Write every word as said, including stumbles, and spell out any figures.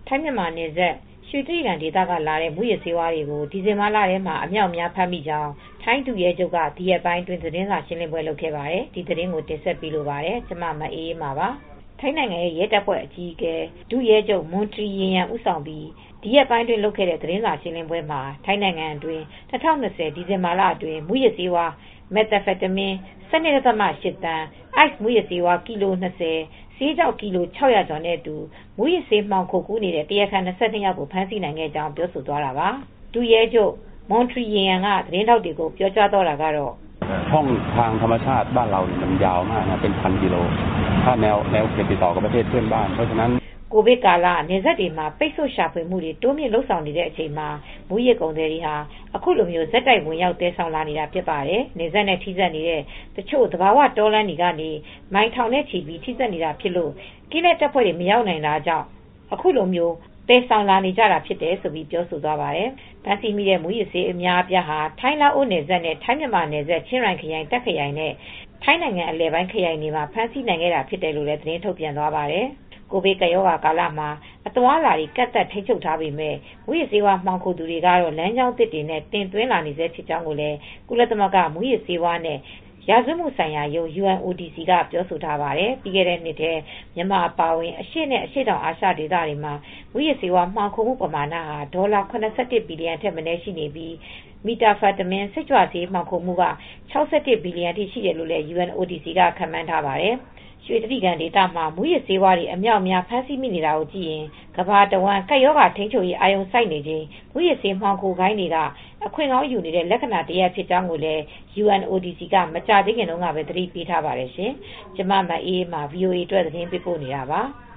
ထိုင်းမြန်မာနယ်စပ်ရွှေတြိဂံဒေသကလာတဲ့မူရစ်ဆေးဝါးတွေကိုဒီဇင်ဘာလထဲမှာအမြောက်အများဖမ်းမိကြောင်းထိုင်းဒုရဲချုပ်ကဒီရက်ပိုင်းတွင်သတင်းစာရှင်းလင်းပွဲလုပ်ခဲ့ပါတယ်။ဒီသတင်းကိုတင်ဆက်ပေးလိုပါတယ်။ကျမမအေးအေးမာပါ။ထိုင်းနိုင်ငံရဲ့ရဲတပ်ဖွဲ့အကြီးအကဲဒုရဲချုပ်မွန်ထရီရင်ရန်ဦးဆောင်ပြီးဒီရက်ပိုင်းတွင်လုပ်ခဲ့တဲ့သတင်းစာရှင်းလင်းပွဲမှာထိုင်းနိုင်ငံအတွင်း၂၀၂၀ဒီဇင်ဘာလအတွင်းမူရစ်ဆေးဝါးမက်သာဖက်တမင်း ၁၂.၈ သန်း အိုက်စ်မူရစ်ဆေးဝါးကီလို၂၀ဆေးခြောက်ကီလို၆၀၀ကျော်နဲ့အတူမူရစ်ဆေးမှောင်ခိုကူးနေတဲ့တရားခံ၂၂ယောက်ကိုဖမ်းဆီးနိုင်ခဲ့ကြောင်းပြောဆိုသွားတာပါ။ဒုရဲချုပ်မွန်ထရီရင်ရန်ကသတင်းထောက်တွေကိုပြောကြားသွားတာကတော့ช่องทางธรรมชาติบ้านเรามันยาวมากนะเป็นพันกิโลถ้าแนวแนวเขตติดต่อกับประเทศเพื่อนบ้านเพราะฉะนั้นကိုဗစ်ကာလနေဆက်တွေမှာပိတ်ဆို့ရှာဖွေမှုတွေတိုးမြင့်လှုပ်ဆောင်နေတဲ့အချိန်မှာမူရစ်ကုန်တွေဟာအခုလိုမျိုးဇက်တိုက်ဝင်ရောက်တဲဆောင်လာနေတာဖြစ်ပါတယ်။နေဆက်နဲ့ထိစပ်နေတဲ့တချို့သဘာဝတောလမ်းတွေကနေမိုင်ထောင်နဲ့ချီပြီးထိစပ်နေတာဖြစ်လို့ကင်းတဲ့တပ်ဖွဲ့တွေမရောက်နိုင်တာကြောင့်အခုလိုမျိုးတဲဆောင်လာနေကြတာဖြစ်တယ်ဆိုပြီးပြောဆိုသွားပါတယ်။ဗန်စီမီတဲ့မူရစ်ဆေးအများအပြားဟာထိုင်းလာအိုနယ်စပ်နဲ့ထိုင်းမြန်မာနယ်စပ်ချင်းရိုင်ခရိုင်တက်ခရိုင်နဲ့ထိုင်းနိုင်ငံအလယ်ပိုင်းခရိုင်တွေမှာဖမ်းဆီးနိုင်ခဲ့တာဖြစ်တယ်လို့လည်းသတင်းထုတ်ပြန်သွားပါတယ်။ကိုဗစ်ကရောဂါကာလမှာအသွားအလာတွေကန့်သတ်ထိန်းချုပ်ထားပေမဲ့မူရစ်ဆေးဝါးမှောင်ခိုသူတွေကတော့လမ်းကြောင်းသစ်တွေနဲ့တင်သွင်းလာနေစေဖြစ်ကြောင်းကိုလည်းကုလသမဂ္ဂမူရစ်ဆေးဝါးနဲ့ရာဇဝတ်မှုဆိုင်ရာရုံး ယူ အန် အို ဒီ စီ ကပြောဆိုထားပါတယ်။ပြီးခဲ့တဲ့နှစ်ထဲမြန်မာအပါအဝင်အရှေ့နဲ့အရှေ့တောင်အာရှဒေသတွေမှာမူရစ်ဆေးဝါးမှောင်ခိုမှုပမာဏဟာဒေါ်လာ၇၁ဘီလီယံထက်မနည်းရှိနေပြီးမီတာဖက်တမင်စိတ်ကြွဆေးမှောင်ခိုမှုက၆၁ဘီလီယံထိရှိတယ်လို့လည်း ယူ အန် အို ဒီ စီ ကခန့်မှန်းထားပါတယ်။ရွှေတြိဂံဒေသမှာမူရစ်ဆေးဝါးတွေအမြောက်အများဖမ်းဆီးမိနေတာကိုကြည့်ရင်ကမ္ဘာတဝန်းကပ်ရောဂါထိန်းချုပ်ရေးအာရုံစိုက်နေခြင်းမူရစ်ဆေးမှောင်ခိုခိုင်းတွေကအခွင့်ကောင်းယူနေတဲ့လက္ခဏာတရပ်ဖြစ်ကြောင်းကိုလည်း ယူ အန် အို ဒီ စီ ကမကြာသေးခင်တုန်းကပဲသတိပေးထားပါတယ်ရှင်။ကျမမအေးအေးမာ ဗွီအိုအေ အတွက်သတင်းပေးပို့နေတာပါ။